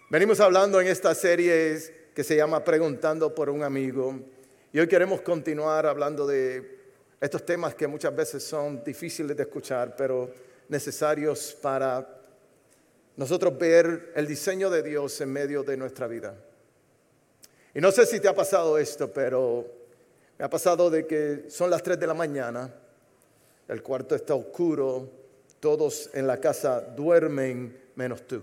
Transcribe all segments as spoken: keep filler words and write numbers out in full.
Venimos hablando en esta serie que se llama Preguntando por un amigo, y hoy queremos continuar hablando de estos temas que muchas veces son difíciles de escuchar, pero necesarios para nosotros ver el diseño de Dios en medio de nuestra vida. Y no sé si te ha pasado esto, pero me ha pasado de que son las tres de la mañana, el cuarto está oscuro, todos en la casa duermen menos tú.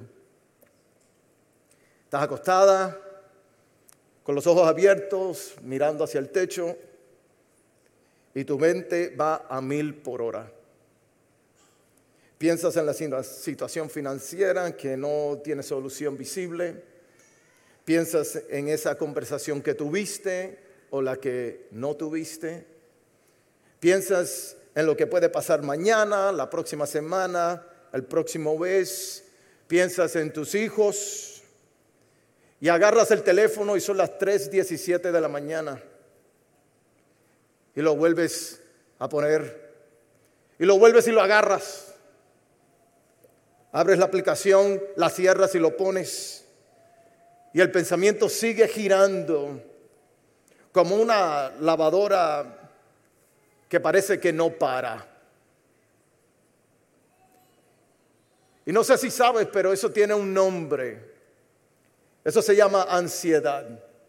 Estás acostada, con los ojos abiertos, mirando hacia el techo, y tu mente va a mil por hora. Piensas en la situación financiera que no tiene solución visible. Piensas en esa conversación que tuviste o la que no tuviste. Piensas en lo que puede pasar mañana, la próxima semana, el próximo mes. Piensas en tus hijos. Y agarras el teléfono y son las tres diecisiete de la mañana. Y lo vuelves a poner. Y lo vuelves y lo agarras. Abres la aplicación, la cierras y lo pones. Y el pensamiento sigue girando como una lavadora que parece que no para. Y no sé si sabes, pero eso tiene un nombre. Eso se llama ansiedad.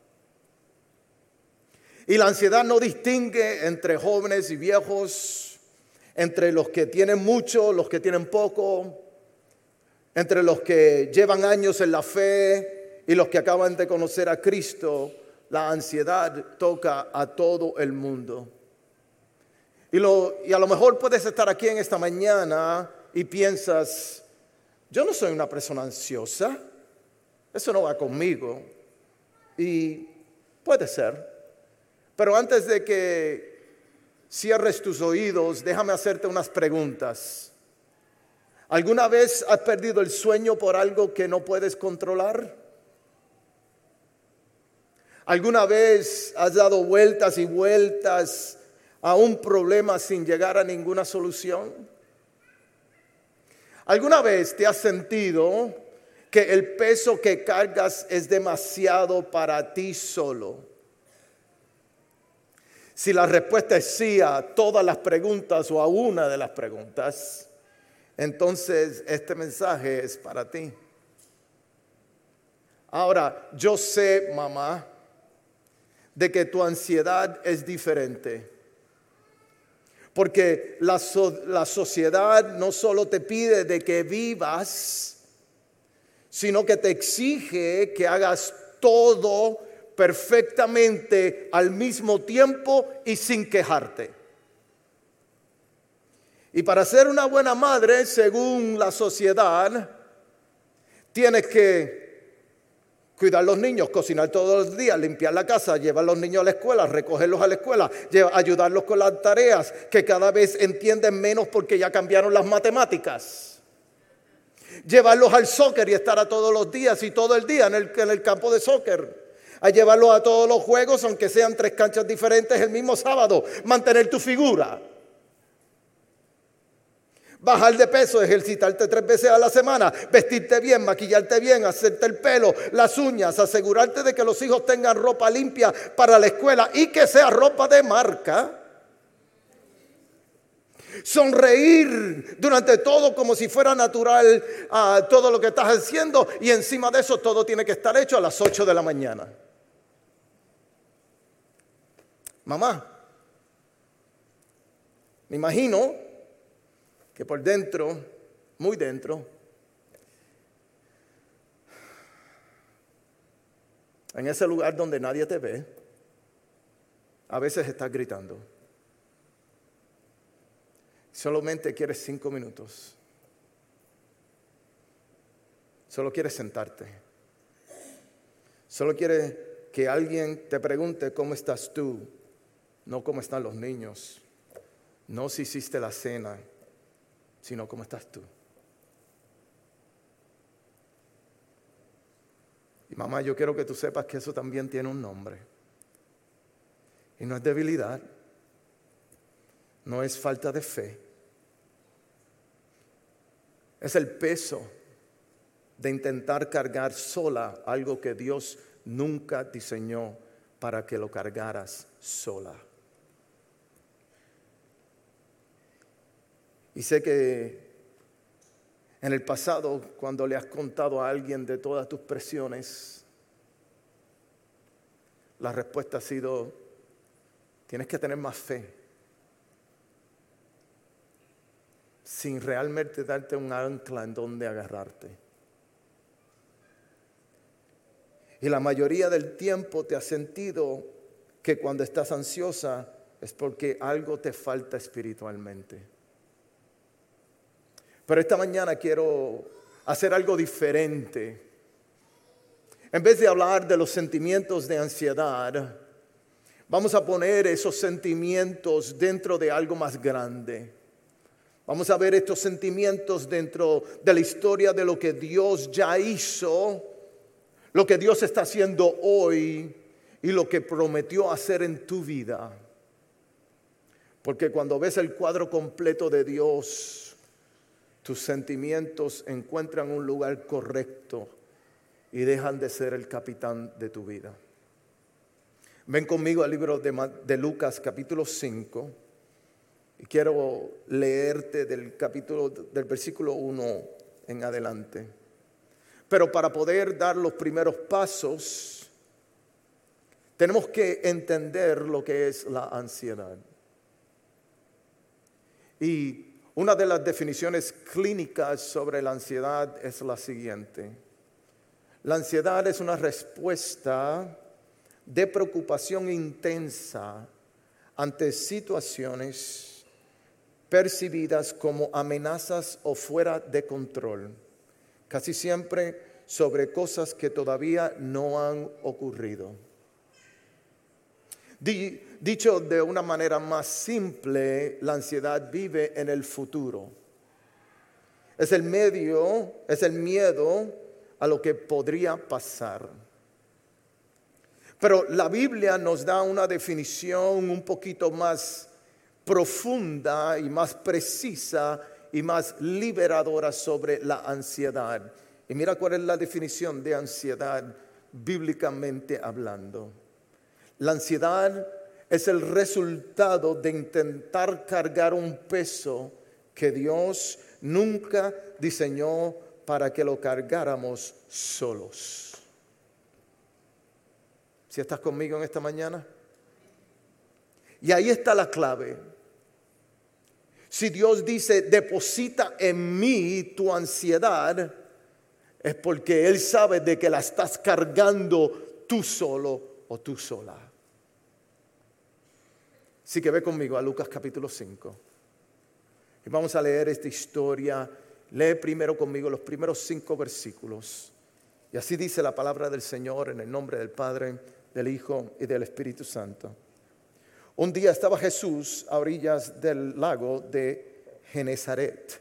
Y la ansiedad no distingue entre jóvenes y viejos, entre los que tienen mucho, los que tienen poco, entre los que llevan años en la fe y los que acaban de conocer a Cristo. La ansiedad toca a todo el mundo. Y, lo, y a lo mejor puedes estar aquí en esta mañana y piensas, yo no soy una persona ansiosa. Eso no va conmigo. Y puede ser. Pero antes de que cierres tus oídos, déjame hacerte unas preguntas. ¿Alguna vez has perdido el sueño por algo que no puedes controlar? ¿Alguna vez has dado vueltas y vueltas a un problema sin llegar a ninguna solución? ¿Alguna vez te has sentido que el peso que cargas es demasiado para ti solo? Si la respuesta es sí a todas las preguntas o a una de las preguntas, entonces este mensaje es para ti. Ahora, yo sé, mamá, de que tu ansiedad es diferente. Porque la, so- la sociedad no solo te pide de que vivas, sino que te exige que hagas todo perfectamente al mismo tiempo y sin quejarte. Y para ser una buena madre, según la sociedad, tienes que cuidar a los niños, cocinar todos los días, limpiar la casa, llevar a los niños a la escuela, recogerlos a la escuela, ayudarlos con las tareas que cada vez entienden menos porque ya cambiaron las matemáticas. Llevarlos al soccer y estar a todos los días y todo el día en el, en el campo de soccer. A llevarlos a todos los juegos, aunque sean tres canchas diferentes el mismo sábado. Mantener tu figura. Bajar de peso, ejercitarte tres veces a la semana. Vestirte bien, maquillarte bien, hacerte el pelo, las uñas. Asegurarte de que los hijos tengan ropa limpia para la escuela y que sea ropa de marca. Sonreír durante todo como si fuera natural uh, todo lo que estás haciendo, y encima de eso todo tiene que estar hecho a las ocho de la mañana. Mamá, me imagino que por dentro, muy dentro, en ese lugar donde nadie te ve, a veces estás gritando. Solamente quieres cinco minutos. Solo quieres sentarte. Solo quieres que alguien te pregunte cómo estás tú, no cómo están los niños, no si hiciste la cena, sino cómo estás tú. Y mamá, yo quiero que tú sepas que eso también tiene un nombre. Y no es debilidad, no es falta de fe. Es el peso de intentar cargar sola algo que Dios nunca diseñó para que lo cargaras sola. Y sé que en el pasado, cuando le has contado a alguien de todas tus presiones, la respuesta ha sido: tienes que tener más fe, sin realmente darte un ancla en donde agarrarte. Y la mayoría del tiempo te has sentido que cuando estás ansiosa es porque algo te falta espiritualmente. Pero esta mañana quiero hacer algo diferente. En vez de hablar de los sentimientos de ansiedad, vamos a poner esos sentimientos dentro de algo más grande. Vamos a ver estos sentimientos dentro de la historia de lo que Dios ya hizo, lo que Dios está haciendo hoy y lo que prometió hacer en tu vida. Porque cuando ves el cuadro completo de Dios, tus sentimientos encuentran un lugar correcto y dejan de ser el capitán de tu vida. Ven conmigo al libro de, de Lucas capítulo cinco y quiero leerte del capítulo del versículo uno en adelante. Pero para poder dar los primeros pasos, tenemos que entender lo que es la ansiedad. Y una de las definiciones clínicas sobre la ansiedad es la siguiente: la ansiedad es una respuesta de preocupación intensa ante situaciones percibidas como amenazas o fuera de control, casi siempre sobre cosas que todavía no han ocurrido. Dicho de una manera más simple, la ansiedad vive en el futuro. Es el medio, es el miedo a lo que podría pasar. Pero la Biblia nos da una definición un poquito más profunda y más precisa y más liberadora sobre la ansiedad. Y mira cuál es la definición de ansiedad bíblicamente hablando. La ansiedad es el resultado de intentar cargar un peso que Dios nunca diseñó para que lo cargáramos solos. ¿Sí estás conmigo en esta mañana? Y ahí está la clave. Si Dios dice, deposita en mí tu ansiedad, es porque Él sabe de que la estás cargando tú solo o tú sola. Así que ve conmigo a Lucas capítulo cinco. Y vamos a leer esta historia. Lee primero conmigo los primeros cinco versículos. Y así dice la palabra del Señor en el nombre del Padre, del Hijo y del Espíritu Santo. Un día estaba Jesús a orillas del lago de Genezaret.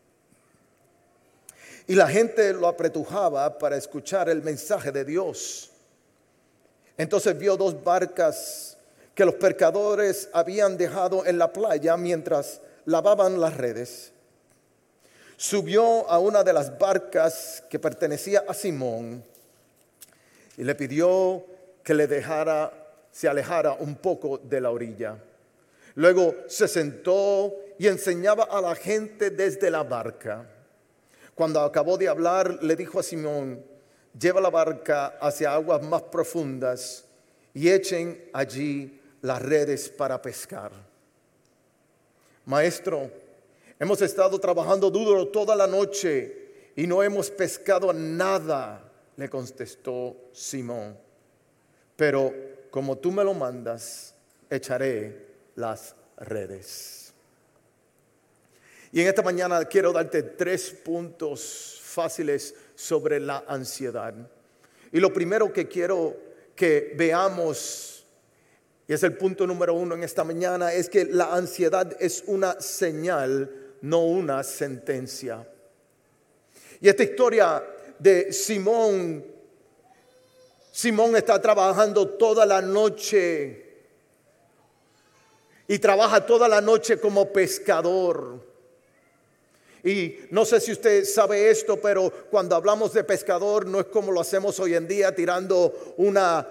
Y la gente lo apretujaba para escuchar el mensaje de Dios. Entonces vio dos barcas que los pescadores habían dejado en la playa mientras lavaban las redes. Subió a una de las barcas que pertenecía a Simón y le pidió que le dejara, se alejara un poco de la orilla. Luego se sentó y enseñaba a la gente desde la barca. Cuando acabó de hablar, le dijo a Simón: lleva la barca hacia aguas más profundas y echen allí las redes para pescar. Maestro, hemos estado trabajando duro toda la noche y no hemos pescado nada, le contestó Simón. Pero como tú me lo mandas, echaré las redes. Y en esta mañana quiero darte tres puntos fáciles sobre la ansiedad. Y lo primero que quiero que veamos, y es el punto número uno en esta mañana, es que la ansiedad es una señal, no una sentencia. Y esta historia de Simón, Simón está trabajando toda la noche y trabaja toda la noche como pescador. Y no sé si usted sabe esto, pero cuando hablamos de pescador no es como lo hacemos hoy en día, tirando una,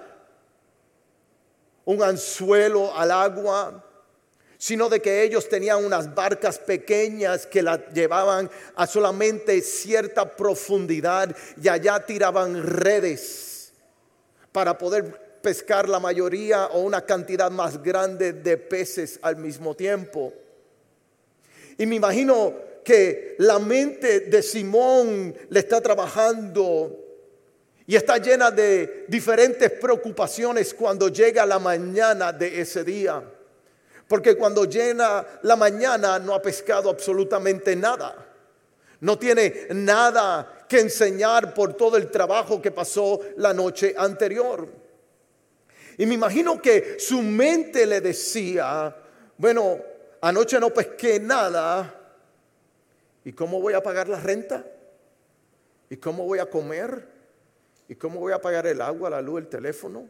un anzuelo al agua, sino de que ellos tenían unas barcas pequeñas que las llevaban a solamente cierta profundidad y allá tiraban redes para poder pescar la mayoría o una cantidad más grande de peces al mismo tiempo. Y me imagino que la mente de Simón le está trabajando y está llena de diferentes preocupaciones cuando llega la mañana de ese día. Porque cuando llega la mañana no ha pescado absolutamente nada. No tiene nada que enseñar por todo el trabajo que pasó la noche anterior. Y me imagino que su mente le decía, bueno, anoche no pesqué nada. ¿Y cómo voy a pagar la renta? ¿Y cómo voy a comer? ¿Y cómo voy a pagar el agua, la luz, el teléfono?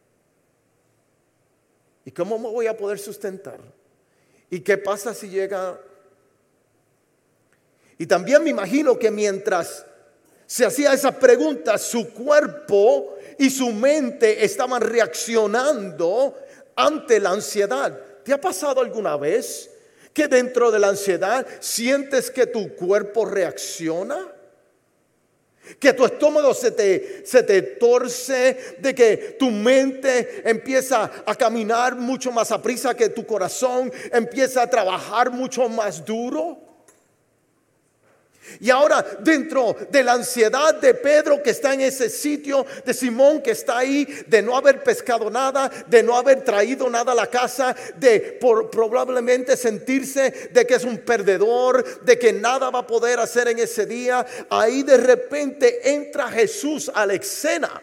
¿Y cómo me voy a poder sustentar? ¿Y qué pasa si llega? Y también me imagino que mientras se hacía esa pregunta, su cuerpo y su mente estaban reaccionando ante la ansiedad. ¿Te ha pasado alguna vez que dentro de la ansiedad sientes que tu cuerpo reacciona? Que tu estómago se te, se te torce, de que tu mente empieza a caminar mucho más a prisa, que tu corazón empieza a trabajar mucho más duro. Y ahora dentro de la ansiedad de Pedro que está en ese sitio, de Simón que está ahí, de no haber pescado nada, de no haber traído nada a la casa, de por, probablemente sentirse de que es un perdedor, de que nada va a poder hacer en ese día, ahí de repente entra Jesús a la escena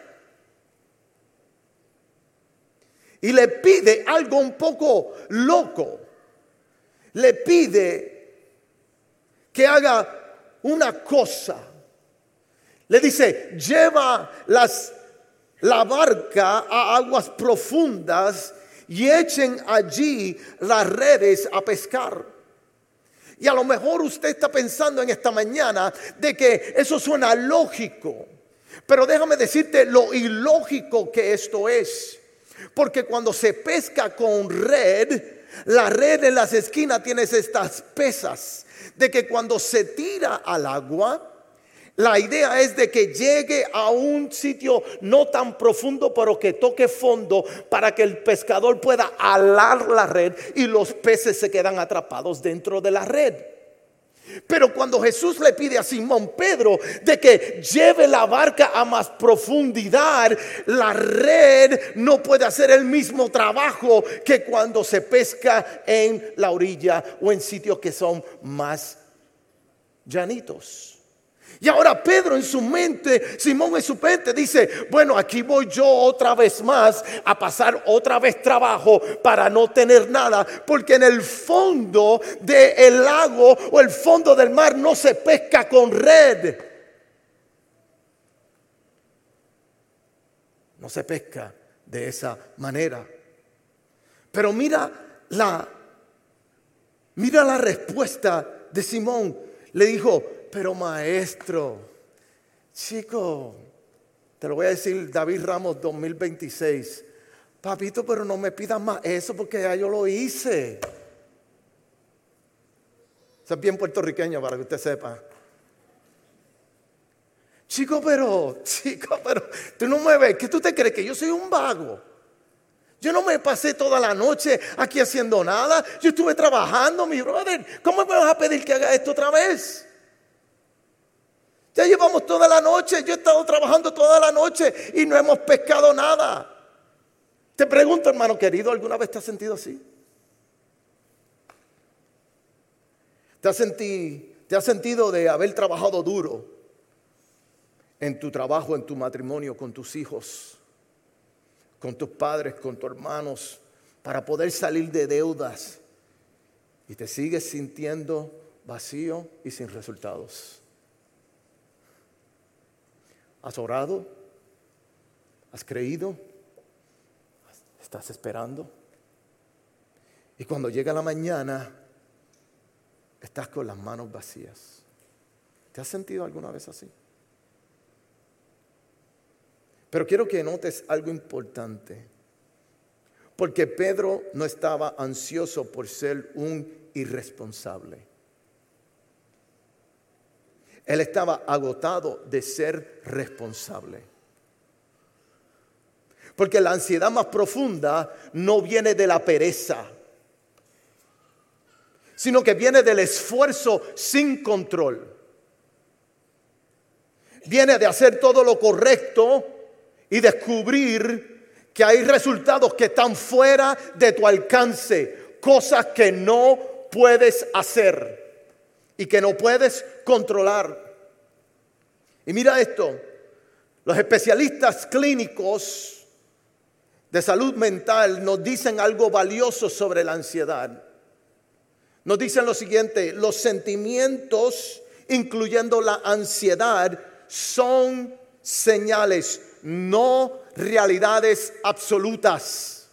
y le pide algo un poco loco. Le pide que haga una cosa. Le dice, lleva las, la barca a aguas profundas y echen allí las redes a pescar. Y a lo mejor usted está pensando en esta mañana de que eso suena lógico, pero déjame decirte lo ilógico que esto es. Porque cuando se pesca con red, la red en las esquinas tiene estas pesas, de que cuando se tira al agua, la idea es de que llegue a un sitio no tan profundo, pero que toque fondo para que el pescador pueda alar la red y los peces se quedan atrapados dentro de la red. Pero cuando Jesús le pide a Simón Pedro de que lleve la barca a más profundidad, la red no puede hacer el mismo trabajo que cuando se pesca en la orilla o en sitios que son más llanitos. Y ahora Pedro en su mente, Simón en su mente dice, bueno, aquí voy yo otra vez más a pasar otra vez trabajo para no tener nada, porque en el fondo del lago o el fondo del mar no se pesca con red. No se pesca de esa manera. Pero mira la, mira la respuesta de Simón. Le dijo, pero maestro, chico, te lo voy a decir David Ramos dos mil veintiséis. Papito, pero no me pidas más eso porque ya yo lo hice. Eso es bien puertorriqueño para que usted sepa. Chico, pero, chico, pero tú no me ves. ¿Qué tú te crees? Que yo soy un vago. Yo no me pasé toda la noche aquí haciendo nada. Yo estuve trabajando, mi brother. ¿Cómo me vas a pedir que haga esto otra vez? Ya llevamos toda la noche. Yo he estado trabajando toda la noche y no hemos pescado nada. Te pregunto, hermano querido, ¿alguna vez te has sentido así? ¿Te has sentido, te has sentido de haber trabajado duro en tu trabajo, en tu matrimonio, con tus hijos, con tus padres, con tus hermanos, para poder salir de deudas y te sigues sintiendo vacío y sin resultados? ¿Has orado? ¿Has creído? ¿Estás esperando? Y cuando llega la mañana, estás con las manos vacías. ¿Te has sentido alguna vez así? Pero quiero que notes algo importante. Porque Pedro no estaba ansioso por ser un irresponsable. Él estaba agotado de ser responsable. Porque la ansiedad más profunda no viene de la pereza, sino que viene del esfuerzo sin control. Viene de hacer todo lo correcto y descubrir que hay resultados que están fuera de tu alcance, cosas que no puedes hacer y que no puedes controlar. Y mira esto, los especialistas clínicos de salud mental nos dicen algo valioso sobre la ansiedad. Nos dicen lo siguiente: los sentimientos, incluyendo la ansiedad, son señales, no realidades absolutas.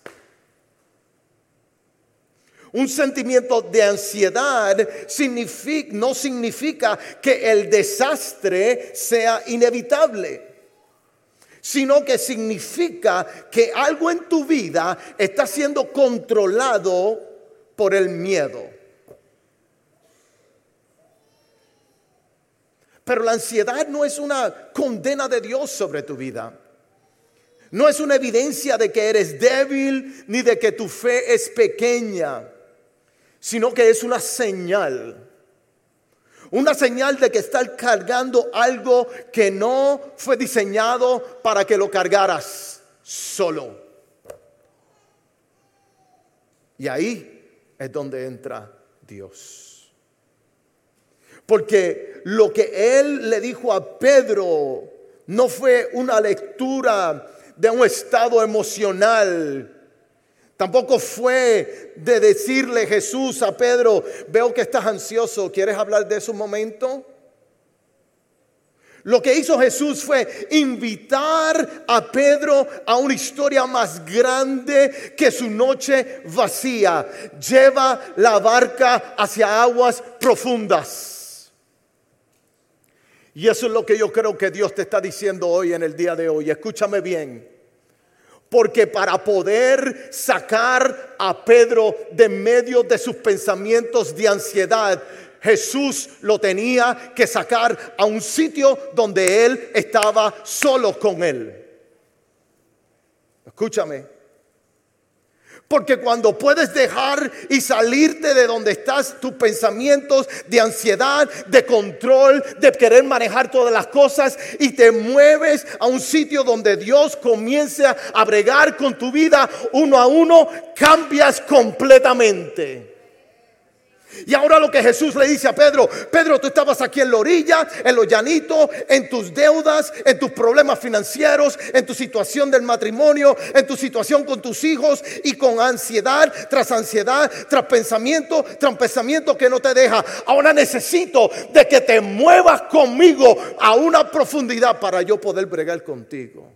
Un sentimiento de ansiedad significa, no significa que el desastre sea inevitable, sino que significa que algo en tu vida está siendo controlado por el miedo. Pero la ansiedad no es una condena de Dios sobre tu vida. No es una evidencia de que eres débil ni de que tu fe es pequeña, sino que es una señal. Una señal de que estás cargando algo que no fue diseñado para que lo cargaras solo. Y ahí es donde entra Dios. Porque lo que Él le dijo a Pedro no fue una lectura de un estado emocional. Tampoco fue de decirle Jesús a Pedro: veo que estás ansioso, ¿quieres hablar de eso un momento? Lo que hizo Jesús fue invitar a Pedro a una historia más grande que su noche vacía. Lleva la barca hacia aguas profundas. Y eso es lo que yo creo que Dios te está diciendo hoy, en el día de hoy. Escúchame bien. Porque para poder sacar a Pedro de medio de sus pensamientos de ansiedad, Jesús lo tenía que sacar a un sitio donde él estaba solo con él. Escúchame. Porque cuando puedes dejar y salirte de donde estás, tus pensamientos de ansiedad, de control, de querer manejar todas las cosas, y te mueves a un sitio donde Dios comience a bregar con tu vida uno a uno, cambias completamente. Y ahora lo que Jesús le dice a Pedro: Pedro, tú estabas aquí en la orilla, en lo llanito, en tus deudas, en tus problemas financieros, en tu situación del matrimonio, en tu situación con tus hijos, y con ansiedad tras ansiedad, tras pensamiento, tras pensamiento que no te deja. Ahora necesito de que te muevas conmigo a una profundidad para yo poder bregar contigo.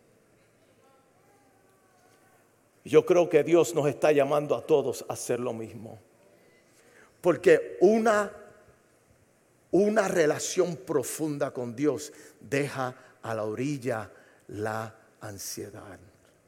Yo creo que Dios nos está llamando a todos a hacer lo mismo. Porque una, una relación profunda con Dios deja a la orilla la ansiedad.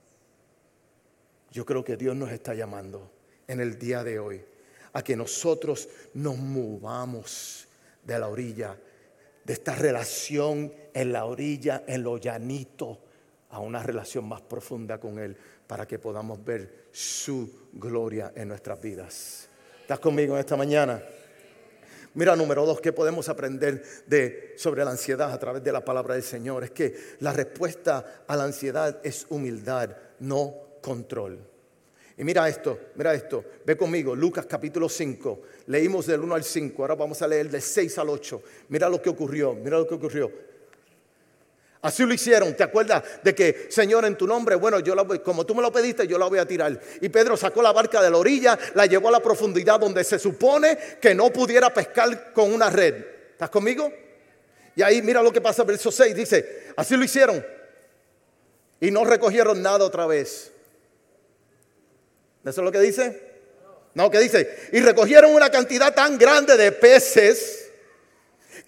Yo creo que Dios nos está llamando en el día de hoy a que nosotros nos movamos de la orilla, de esta relación en la orilla, en lo llanito, a una relación más profunda con Él, para que podamos ver su gloria en nuestras vidas. ¿Estás conmigo en esta mañana? Mira, número dos, ¿qué podemos aprender de, sobre la ansiedad a través de la palabra del Señor? Es que la respuesta a la ansiedad es humildad, no control. Y mira esto, mira esto, ve conmigo, Lucas capítulo cinco, leímos del uno al cinco, ahora vamos a leer del seis al ocho. Mira lo que ocurrió, mira lo que ocurrió. Así lo hicieron. ¿Te acuerdas de que, Señor, en tu nombre, bueno, yo la voy, como tú me lo pediste, yo la voy a tirar? Y Pedro sacó la barca de la orilla, la llevó a la profundidad donde se supone que no pudiera pescar con una red. ¿Estás conmigo? Y ahí mira lo que pasa, verso seis, dice: así lo hicieron y no recogieron nada otra vez. ¿Eso es lo que dice? No, ¿qué dice? Y recogieron una cantidad tan grande de peces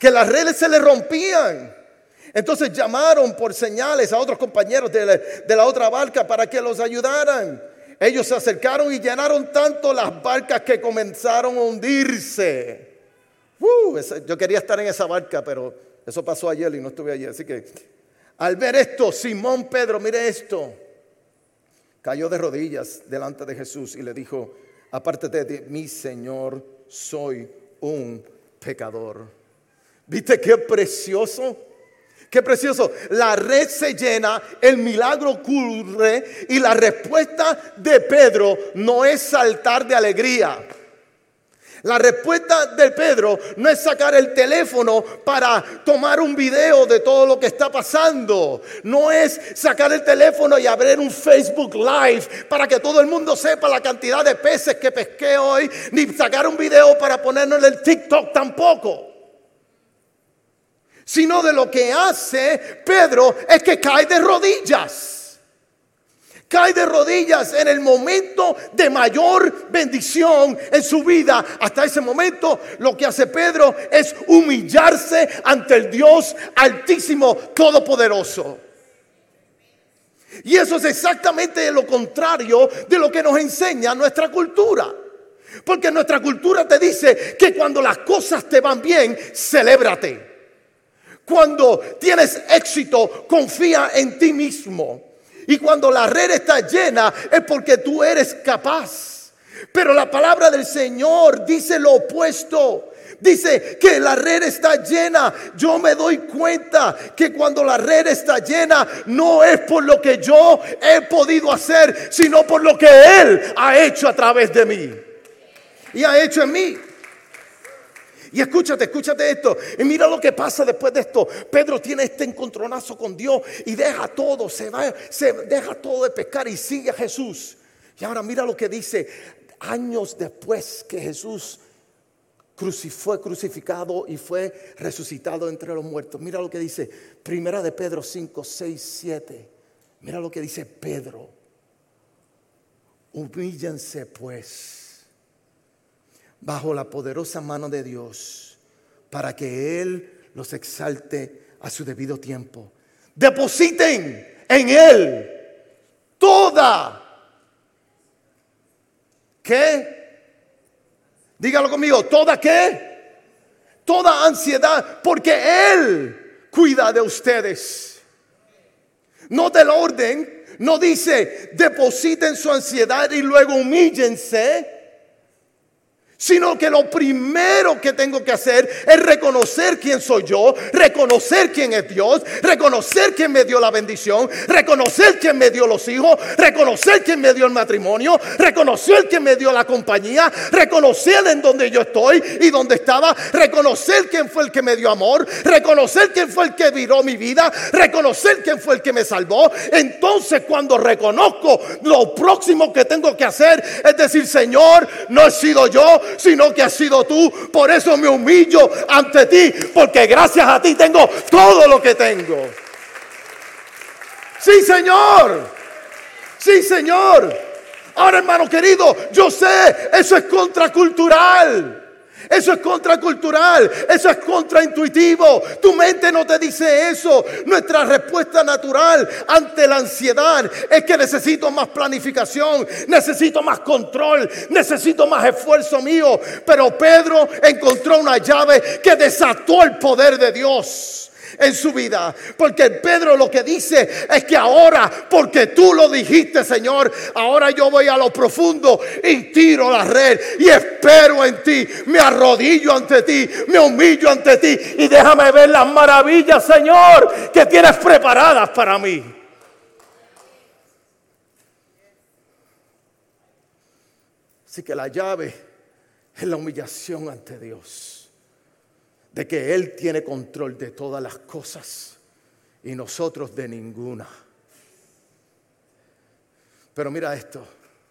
que las redes se le rompían. Entonces llamaron por señales a otros compañeros de la, de la otra barca para que los ayudaran. Ellos se acercaron y llenaron tanto las barcas que comenzaron a hundirse. Uh, esa, yo quería estar en esa barca, pero eso pasó ayer y no estuve allí. Así que al ver esto, Simón Pedro, mire esto, cayó de rodillas delante de Jesús y le dijo: apártate de mí, Señor, soy un pecador. ¿Viste qué precioso? Qué precioso. La red se llena, el milagro ocurre y la respuesta de Pedro no es saltar de alegría. La respuesta de Pedro no es sacar el teléfono para tomar un video de todo lo que está pasando. No es sacar el teléfono y abrir un Facebook Live para que todo el mundo sepa la cantidad de peces que pesqué hoy. Ni sacar un video para ponerlo en el TikTok tampoco. Sino de lo que hace Pedro es que cae de rodillas. Cae de rodillas en el momento de mayor bendición en su vida. Hasta ese momento lo que hace Pedro es humillarse ante el Dios Altísimo, Todopoderoso. Y eso es exactamente lo contrario de lo que nos enseña nuestra cultura. Porque nuestra cultura te dice que cuando las cosas te van bien, celébrate. Cuando tienes éxito, confía en ti mismo. Y cuando la red está llena es porque tú eres capaz. Pero la palabra del Señor dice lo opuesto. Dice que la red está llena. Yo me doy cuenta que cuando la red está llena no es por lo que yo he podido hacer, sino por lo que Él ha hecho a través de mí. Y ha hecho en mí. Y escúchate, escúchate esto. Y mira lo que pasa después de esto. Pedro tiene este encontronazo con Dios y deja todo, se va, se deja todo de pescar y sigue a Jesús. Y ahora mira lo que dice. Años después que Jesús fue crucificado y fue resucitado entre los muertos. Mira lo que dice Primera de Pedro cinco, seis, siete. Mira lo que dice Pedro. Humíllense pues bajo la poderosa mano de Dios, para que Él los exalte a su debido tiempo. Depositen en Él toda, ¿qué? Dígalo conmigo, ¿toda qué? Toda ansiedad, porque Él cuida de ustedes. Nota el orden, no dice depositen su ansiedad y luego humíllense, sino que lo primero que tengo que hacer es reconocer quién soy yo, reconocer quién es Dios, reconocer quién me dio la bendición, reconocer quién me dio los hijos, reconocer quién me dio el matrimonio, reconocer quién me dio la compañía, reconocer en donde yo estoy y donde estaba, reconocer quién fue el que me dio amor, reconocer quién fue el que viró mi vida, reconocer quién fue el que me salvó. Entonces, cuando reconozco, lo próximo que tengo que hacer es decir: Señor, no he sido yo, sino que has sido tú. Por eso me humillo ante ti, porque gracias a ti tengo todo lo que tengo. Sí, Señor. Sí, Señor. Ahora, hermano querido, yo sé, eso es contracultural. Eso es contracultural, eso es contraintuitivo. Tu mente no te dice eso. Nuestra respuesta natural ante la ansiedad es que necesito más planificación, necesito más control, necesito más esfuerzo mío. Pero Pedro encontró una llave que desató el poder de Dios en su vida, porque Pedro lo que dice es que ahora, porque tú lo dijiste, Señor, ahora yo voy a lo profundo y tiro la red y espero en ti, me arrodillo ante ti, me humillo ante ti y déjame ver las maravillas, Señor, que tienes preparadas para mí. Así que la llave es la humillación ante Dios, de que Él tiene control de todas las cosas y nosotros de ninguna. Pero mira esto.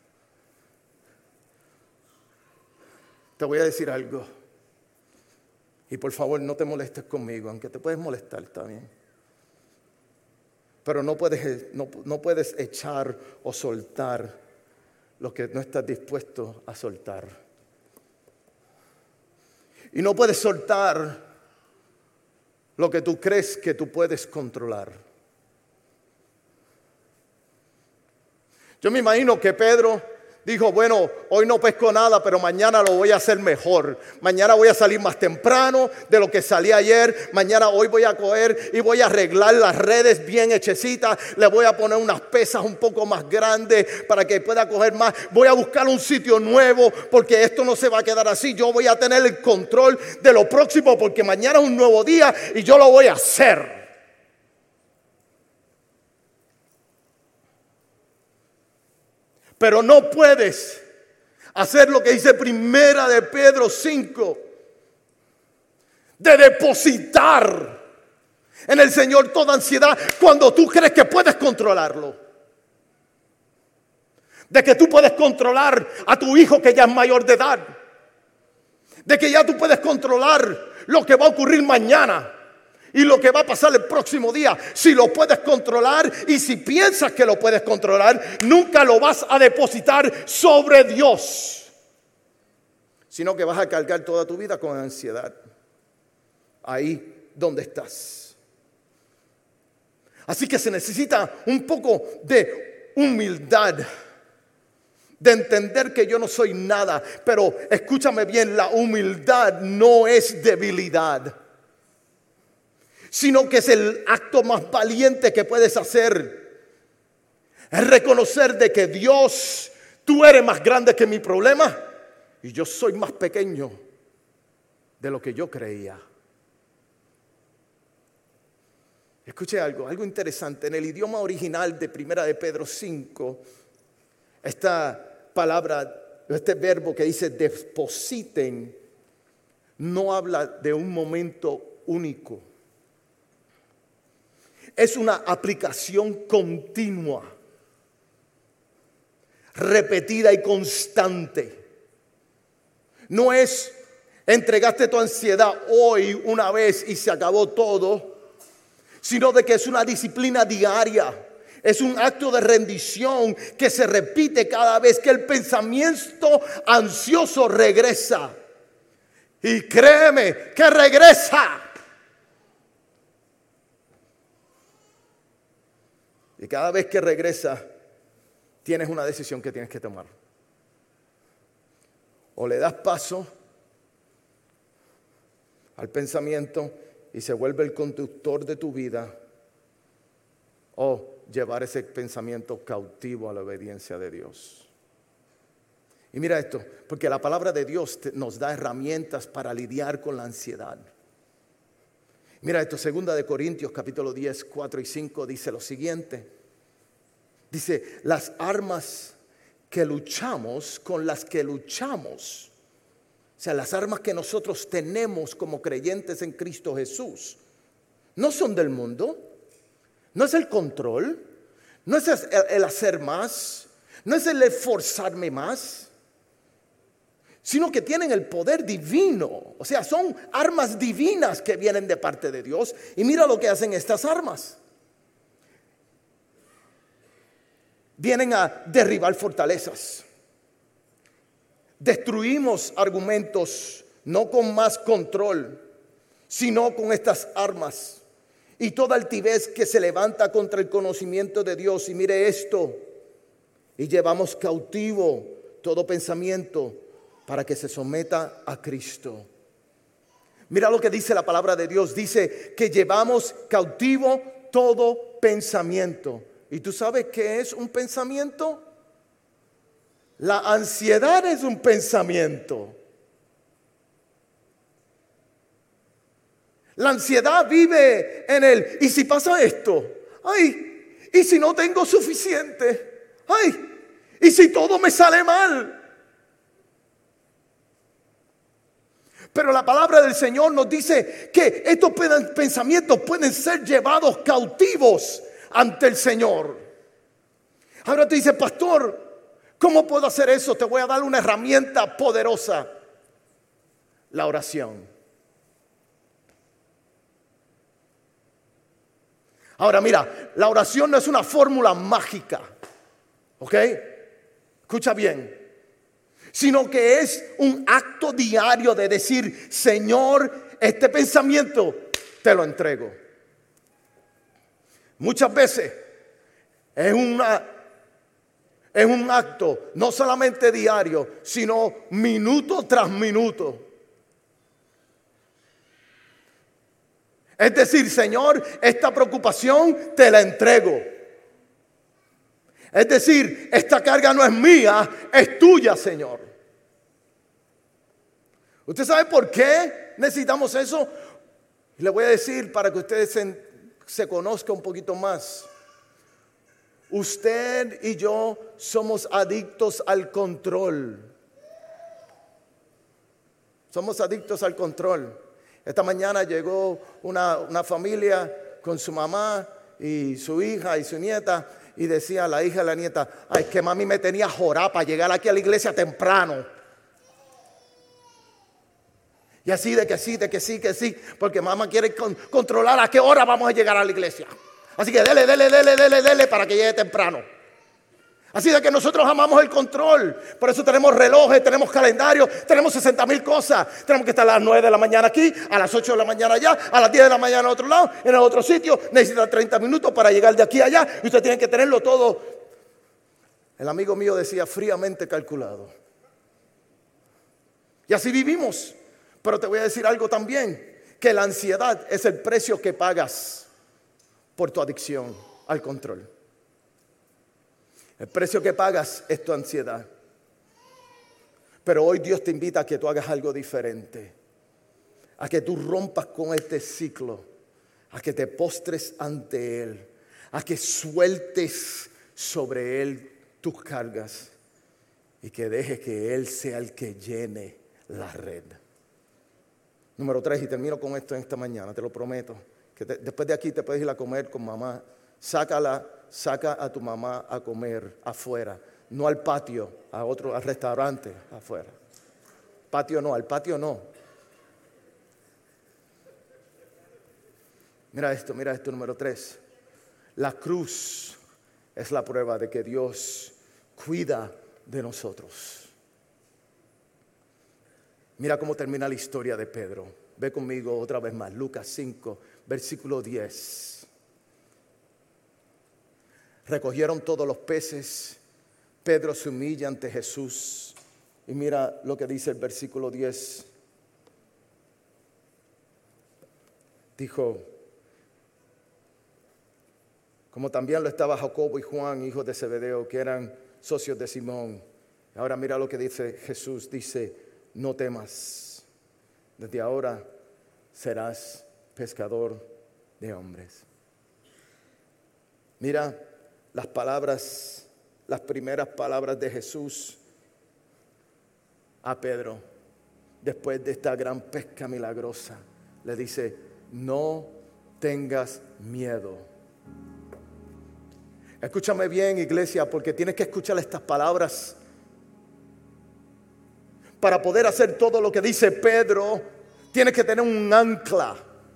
Te voy a decir algo. Y por favor no te molestes conmigo, aunque te puedes molestar también. Pero no puedes, no, no puedes echar o soltar lo que no estás dispuesto a soltar. Y no puedes soltar lo que tú crees que tú puedes controlar. Yo me imagino que Pedro dijo, bueno, hoy no pesco nada, pero mañana lo voy a hacer mejor. Mañana voy a salir más temprano de lo que salí ayer. Mañana hoy voy a coger y voy a arreglar las redes bien hechecitas. Le voy a poner unas pesas un poco más grandes para que pueda coger más. Voy a buscar un sitio nuevo porque esto no se va a quedar así. Yo voy a tener el control de lo próximo porque mañana es un nuevo día y yo lo voy a hacer. Pero no puedes hacer lo que dice Primera de Pedro cinco, de depositar en el Señor toda ansiedad cuando tú crees que puedes controlarlo. De que tú puedes controlar a tu hijo que ya es mayor de edad. De que ya tú puedes controlar lo que va a ocurrir mañana. Y lo que va a pasar el próximo día, si lo puedes controlar y si piensas que lo puedes controlar, nunca lo vas a depositar sobre Dios, sino que vas a cargar toda tu vida con ansiedad, ahí donde estás. Así que se necesita un poco de humildad, de entender que yo no soy nada, pero escúchame bien, la humildad no es debilidad, sino que es el acto más valiente que puedes hacer. Es reconocer de que Dios, tú eres más grande que mi problema y yo soy más pequeño de lo que yo creía. Escuche algo, algo interesante. En el idioma original de Primera de Pedro cinco, esta palabra, este verbo que dice depositen, no habla de un momento único. Es una aplicación continua, repetida y constante. No es entregaste tu ansiedad hoy una vez y se acabó todo, sino de que es una disciplina diaria. Es un acto de rendición que se repite cada vez que el pensamiento ansioso regresa. Y créeme que regresa. Y cada vez que regresa, tienes una decisión que tienes que tomar. O le das paso al pensamiento y se vuelve el conductor de tu vida, o llevar ese pensamiento cautivo a la obediencia de Dios. Y mira esto, porque la palabra de Dios nos da herramientas para lidiar con la ansiedad. Mira esto, segunda de Corintios capítulo diez, cuatro y cinco dice lo siguiente. Dice, las armas que luchamos, con las que luchamos, o sea, las armas que nosotros tenemos como creyentes en Cristo Jesús, no son del mundo, no es el control, no es el hacer más, no es el esforzarme más, sino que tienen el poder divino. O sea, son armas divinas que vienen de parte de Dios. Y mira lo que hacen estas armas. Vienen a derribar fortalezas. Destruimos argumentos, no con más control, sino con estas armas. Y toda altivez que se levanta contra el conocimiento de Dios. Y mire esto. Y llevamos cautivo todo pensamiento para que se someta a Cristo. Mira lo que dice la palabra de Dios. Dice que llevamos cautivo todo pensamiento. ¿Y tú sabes qué es un pensamiento? La ansiedad es un pensamiento. La ansiedad vive en el, ¿y si pasa esto? Ay, ¿y si no tengo suficiente? Ay, ¿y si todo me sale mal? Pero la palabra del Señor nos dice que estos pensamientos pueden ser llevados cautivos ante el Señor. Ahora te dice, pastor, ¿cómo puedo hacer eso? Te voy a dar una herramienta poderosa: la oración. Ahora mira, la oración no es una fórmula mágica, ¿ok? Escucha bien. Sino que es un acto diario de decir, Señor, este pensamiento te lo entrego. Muchas veces es una es un acto no solamente diario, sino minuto tras minuto. Es decir, Señor, esta preocupación te la entrego. Es decir, esta carga no es mía, es tuya, Señor. ¿Usted sabe por qué necesitamos eso? Le voy a decir para que ustedes se, se conozcan un poquito más. Usted y yo somos adictos al control. Somos adictos al control. Esta mañana llegó una, una familia con su mamá y su hija y su nieta. Y decía la hija y la nieta: ay, que mami me tenía jorada para llegar aquí a la iglesia temprano. Y así de que sí, de que sí, que sí. Porque mamá quiere con, controlar a qué hora vamos a llegar a la iglesia. Así que dele, dele, dele, dele, dele para que llegue temprano. Así de que nosotros amamos el control. Por eso tenemos relojes, tenemos calendarios, tenemos sesenta mil cosas. Tenemos que estar a las nueve de la mañana aquí, a las ocho de la mañana allá, a las diez de la mañana en otro lado, en el otro sitio. Necesita treinta minutos para llegar de aquí a allá. Y usted tiene que tenerlo todo. El amigo mío decía fríamente calculado. Y así vivimos. Pero te voy a decir algo también. Que la ansiedad es el precio que pagas por tu adicción al control. El precio que pagas es tu ansiedad. Pero hoy Dios te invita a que tú hagas algo diferente. A que tú rompas con este ciclo. A que te postres ante Él. A que sueltes sobre Él tus cargas. Y que dejes que Él sea el que llene la red. Número tres, y termino con esto en esta mañana, te lo prometo. Que te, después de aquí te puedes ir a comer con mamá. Sácala. Saca a tu mamá a comer afuera, no al patio, a otro, al restaurante afuera. Patio no, al patio no. Mira esto, mira esto, número tres. La cruz es la prueba de que Dios cuida de nosotros. Mira cómo termina la historia de Pedro. Ve conmigo otra vez más, Lucas cinco, versículo diez. Recogieron todos los peces. Pedro se humilla ante Jesús. Y mira lo que dice el versículo diez. Dijo, como también lo estaba Jacobo y Juan, hijos de Zebedeo, que eran socios de Simón. Ahora mira lo que dice Jesús. Dice, no temas. Desde ahora serás pescador de hombres. Mira las palabras, las primeras palabras de Jesús a Pedro, después de esta gran pesca milagrosa, le dice, no tengas miedo. Escúchame bien, iglesia, porque tienes que escuchar estas palabras. Para poder hacer todo lo que dice Pedro, tienes que tener un ancla.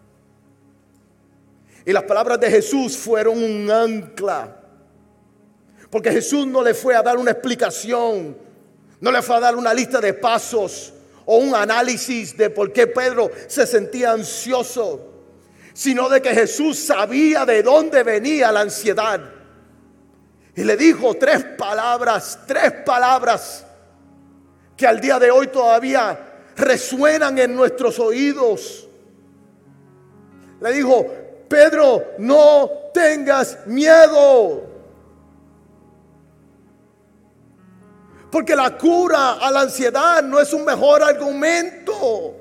Y las palabras de Jesús fueron un ancla. Porque Jesús no le fue a dar una explicación, no le fue a dar una lista de pasos o un análisis de por qué Pedro se sentía ansioso, sino de que Jesús sabía de dónde venía la ansiedad. Y le dijo tres palabras, tres palabras que al día de hoy todavía resuenan en nuestros oídos. Le dijo, Pedro, no tengas miedo. Porque la cura a la ansiedad no es un mejor argumento,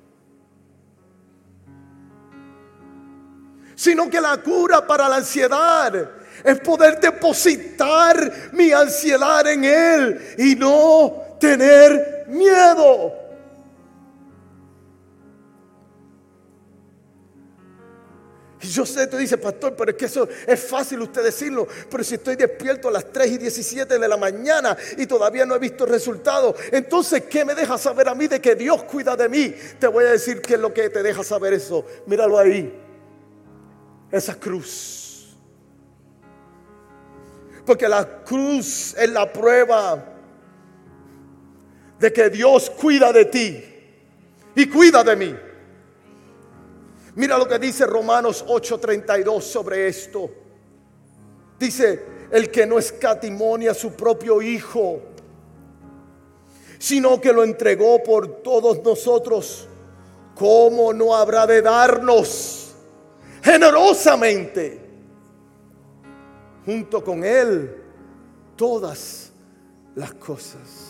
sino que la cura para la ansiedad es poder depositar mi ansiedad en Él y no tener miedo. Y yo sé, tú dices, pastor, pero es que eso es fácil usted decirlo. Pero si estoy despierto a las tres y diecisiete de la mañana y todavía no he visto resultados, entonces, ¿qué me deja saber a mí de que Dios cuida de mí? Te voy a decir qué es lo que te deja saber eso. Míralo ahí, esa cruz. Porque la cruz es la prueba de que Dios cuida de ti y cuida de mí. Mira lo que dice Romanos ocho treinta y dos sobre esto. Dice: el que no escatimó a su propio Hijo, sino que lo entregó por todos nosotros, ¿cómo no habrá de darnos generosamente junto con Él todas las cosas?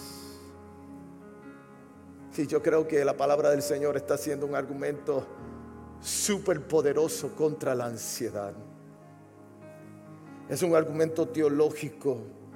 Sí, yo creo que la palabra del Señor está haciendo un argumento súper poderoso contra la ansiedad. Es un argumento teológico,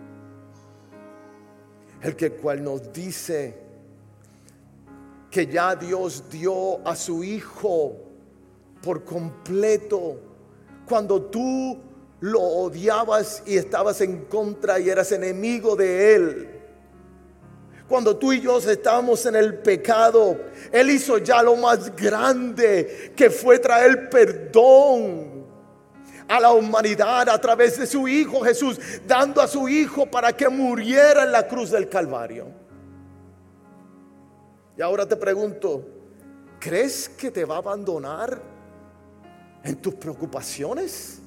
el que cual nos dice que ya Dios dio a su Hijo por completo cuando tú lo odiabas y estabas en contra y eras enemigo de Él. Cuando tú y yo estábamos en el pecado, Él hizo ya lo más grande, que fue traer perdón a la humanidad a través de su Hijo Jesús, dando a su Hijo para que muriera en la cruz del Calvario. Y ahora te pregunto, ¿crees que te va a abandonar en tus preocupaciones?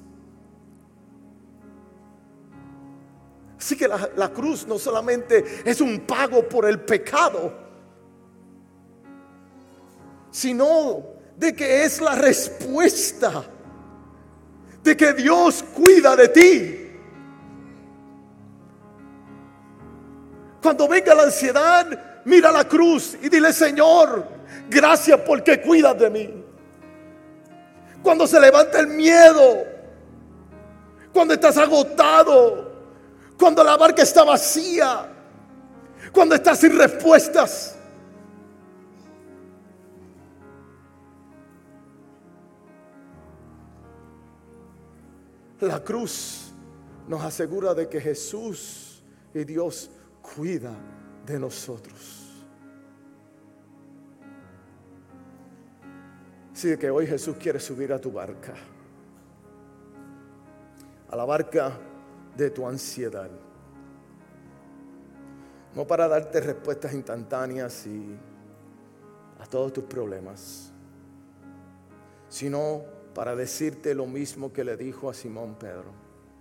Así que la, la cruz no solamente es un pago por el pecado, sino de que es la respuesta de que Dios cuida de ti. Cuando venga la ansiedad, mira la cruz y dile: Señor, gracias porque cuidas de mí. Cuando se levanta el miedo, cuando estás agotado, cuando la barca está vacía, cuando estás sin respuestas, la cruz nos asegura de que Jesús y Dios cuida de nosotros. Así que hoy Jesús quiere subir a tu barca, a la barca de tu ansiedad, no para darte respuestas instantáneas y a todos tus problemas, sino para decirte lo mismo que le dijo a Simón Pedro: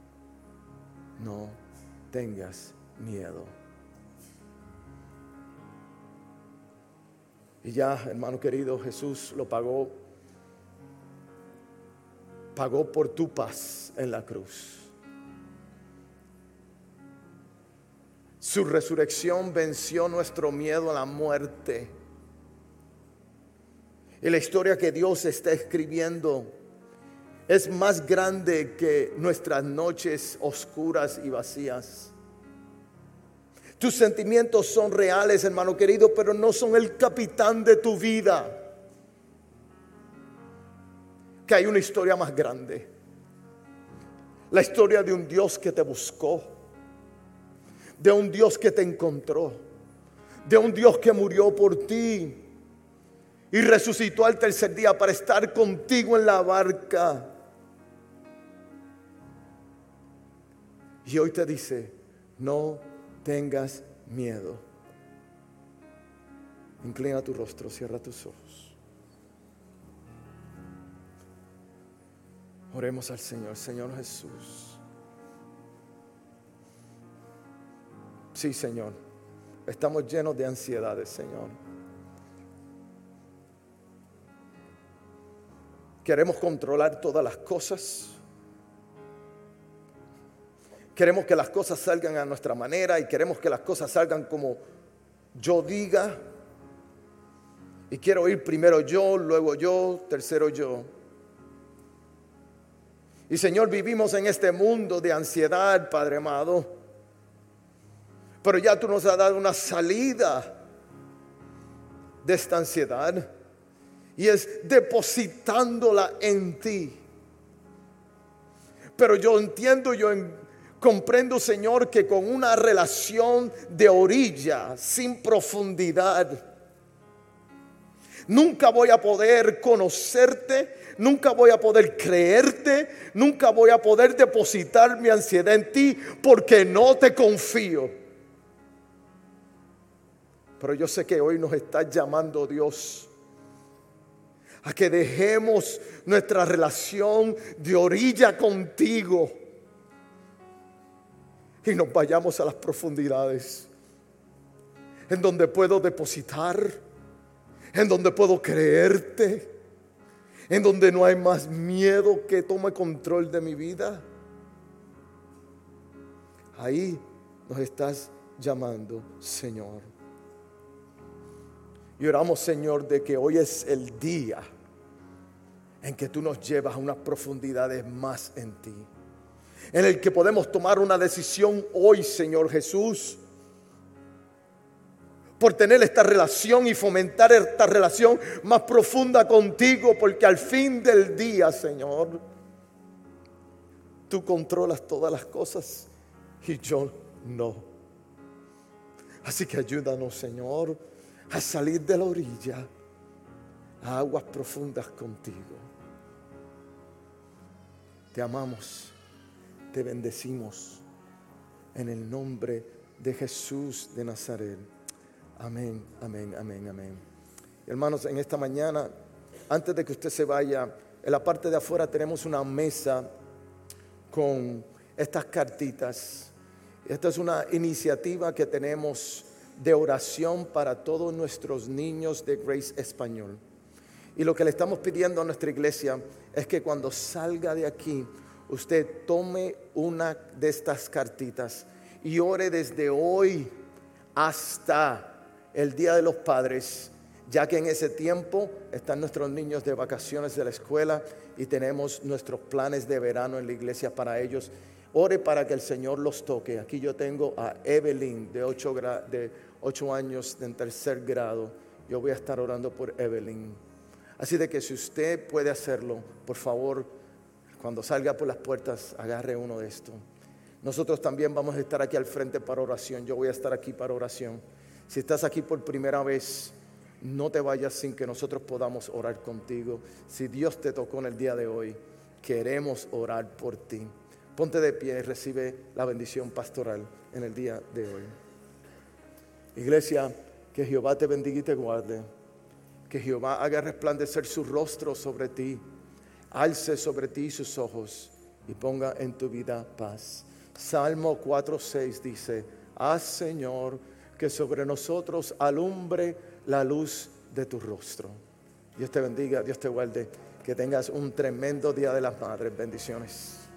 no tengas miedo. Y ya, hermano querido, Jesús lo pagó, pagó por tu paz en la cruz. Su resurrección venció nuestro miedo a la muerte. Y la historia que Dios está escribiendo es más grande que nuestras noches oscuras y vacías. Tus sentimientos son reales, hermano querido, pero no son el capitán de tu vida. Que hay una historia más grande. La historia de un Dios que te buscó, de un Dios que te encontró, de un Dios que murió por ti y resucitó al tercer día para estar contigo en la barca. Y hoy te dice: no tengas miedo. Inclina tu rostro, cierra tus ojos. Oremos al Señor. Señor Jesús. Sí, Señor, estamos llenos de ansiedades, Señor. Queremos controlar todas las cosas. Queremos que las cosas salgan a nuestra manera y queremos que las cosas salgan como yo diga. Y quiero ir primero yo, luego yo, tercero yo. Y Señor, vivimos en este mundo de ansiedad, Padre amado. Pero ya tú nos has dado una salida de esta ansiedad, y es depositándola en ti. Pero yo entiendo, yo comprendo, Señor, que con una relación de orilla, sin profundidad, nunca voy a poder conocerte, nunca voy a poder creerte, nunca voy a poder depositar mi ansiedad en ti, porque no te confío. Pero yo sé que hoy nos está llamando Dios a que dejemos nuestra relación de orilla contigo y nos vayamos a las profundidades, en donde puedo depositar, en donde puedo creerte, en donde no hay más miedo que tome control de mi vida. Ahí nos estás llamando, Señor. Y oramos, Señor, de que hoy es el día en que tú nos llevas a unas profundidades más en ti, en el que podemos tomar una decisión hoy, Señor Jesús, por tener esta relación y fomentar esta relación más profunda contigo, porque al fin del día, Señor, tú controlas todas las cosas y yo no. Así que ayúdanos, Señor, a salir de la orilla a aguas profundas contigo. Te amamos, te bendecimos en el nombre de Jesús de Nazaret. Amén, amén, amén, amén. Hermanos, en esta mañana, antes de que usted se vaya, en la parte de afuera tenemos una mesa con estas cartitas. Esta es una iniciativa que tenemos de oración para todos nuestros niños de Grace Español. Y lo que le estamos pidiendo a nuestra iglesia es que cuando salga de aquí, usted tome una de estas cartitas y ore desde hoy hasta el Día de los Padres, ya que en ese tiempo están nuestros niños de vacaciones de la escuela y tenemos nuestros planes de verano en la iglesia para ellos. Ore para que el Señor los toque. Aquí yo tengo a Evelyn de ocho, de ocho años en tercer grado. Yo voy a estar orando por Evelyn. Así de que si usted puede hacerlo, por favor, cuando salga por las puertas, agarre uno de estos. Nosotros también vamos a estar aquí al frente para oración. Yo voy a estar aquí para oración. Si estás aquí por primera vez, no te vayas sin que nosotros podamos orar contigo. Si Dios te tocó en el día de hoy, queremos orar por ti. Ponte de pie y recibe la bendición pastoral en el día de hoy. Iglesia, que Jehová te bendiga y te guarde. Que Jehová haga resplandecer su rostro sobre ti, alce sobre ti sus ojos y ponga en tu vida paz. Salmo cuatro seis dice: haz, Señor, que sobre nosotros alumbre la luz de tu rostro. Dios te bendiga, Dios te guarde. Que tengas un tremendo Día de las Madres. Bendiciones.